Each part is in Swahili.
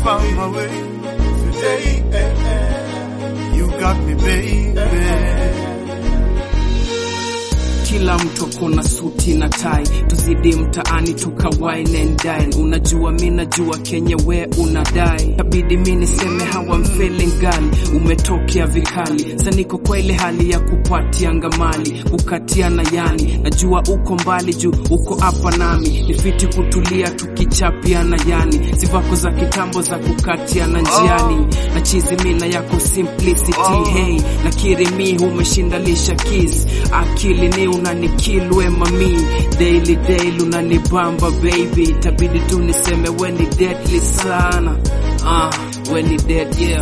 found my way today. You got me, baby. Kila mtu kona suti na tai, tuzidi mtaani tuka wine and dine. Unajua mimi najua Kenya we unadai, tabidi mimi niseme how I'm feeling girl. Umetokea vikali, sasa niko kwa ile hali ya kupatia ngamali, kukatiana yani. Najua uko mbali juu uko hapa nami, nifiti kutulia tukichapiana yani. Sivako za kitambo za kukatiana njiani, na chizi mina yako simplicity. Hey, nakiri mimi umeshindalisha kiss, akili ni unanikilwe mami, daily unanibamba baby. Tabidi tu niseme when ni deadly sana, when ni dead, yeah.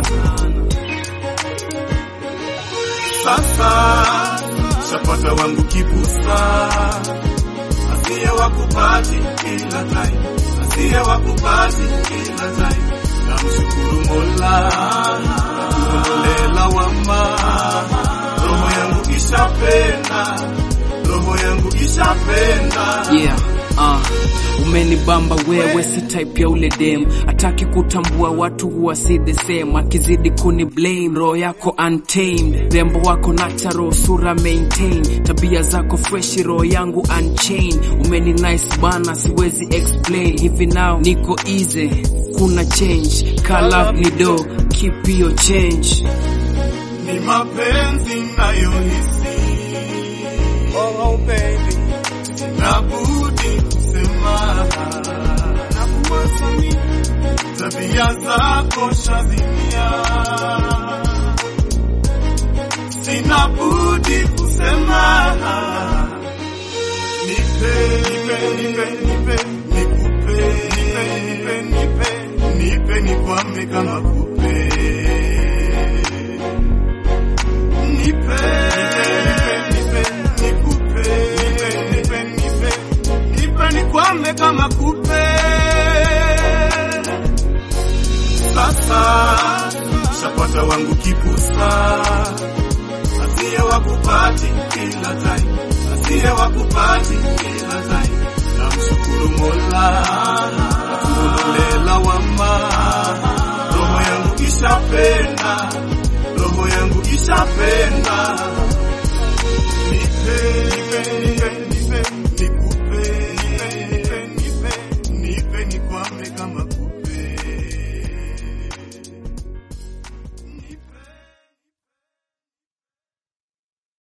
Sasa shapata wangu kibusa, asiye wakupati kila time, asiye wakupati kila time. Namshukuru Mola kuondolela wama, roho yangu ishapenda, roho yangu ishapenda. Yeah, umenibamba wewe, si type ya ule dem. Ataki kutambua watu huwa si the same, akizidi kuni blame. Roho yako untamed, rembo wako natural, sura maintain. Tabia zako fresh, roho yangu unchained. Umeni nice bana, siwezi explain. Hivi now niko easy, kuna change. Color ni do, keep your change. Ni mapenzi nayohisi, oh baby, nabudi kusema, nakuwaza mimi, tabia zako shazimia. Sina budi kusema, nipe nikwame kama kupe. Nikwame kama kupe. Sasa shapata wangu kibusa, asiye wakupati kila time, asiye wakupati kila time. Namshukuru Mola kuondolela wama, roho yangu ishapenda, roho yangu ishapenda. Nipe